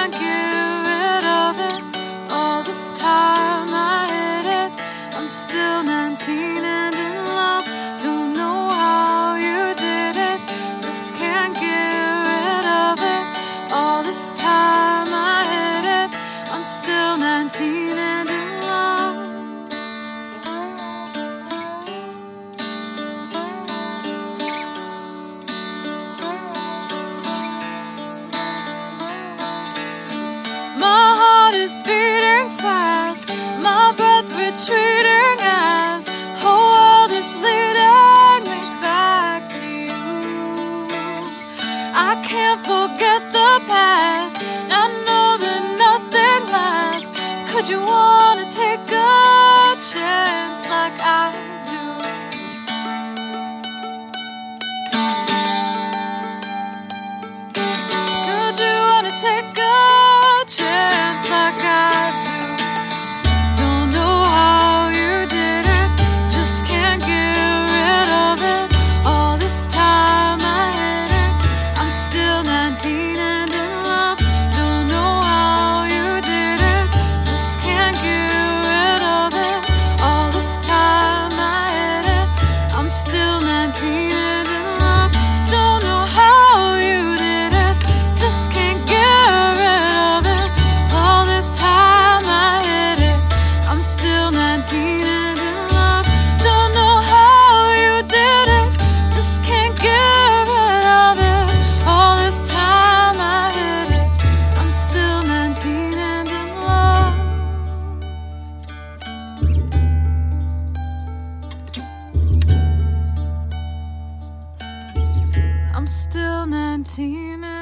can't get rid of it. All this time I hid it. I'm still 19 and in love. Don't know how you did it. Just can't get rid of it. All this time I hid it. I'm still 19 and in love. My heart is beating fast, my breath retreating as the whole world is leading me back to you. I can't forget the past, I know that nothing lasts. Could you wanna take a chance like I do? Could you wanna take a chance like I do? Don't know how you did it, just can't get rid of it. All this time I hid it, I'm still 19 and in love. Don't know how you did it, just can't get rid of it. All this time I hid it, I'm still 19 and in love. Don't know how you did it, just can't get rid of it. All this time I hid it, I'm still 19 and in love. Don't know how you did it, just can't get rid of it. All this time I hid it, I'm still 19 and in love. I'm still 19 and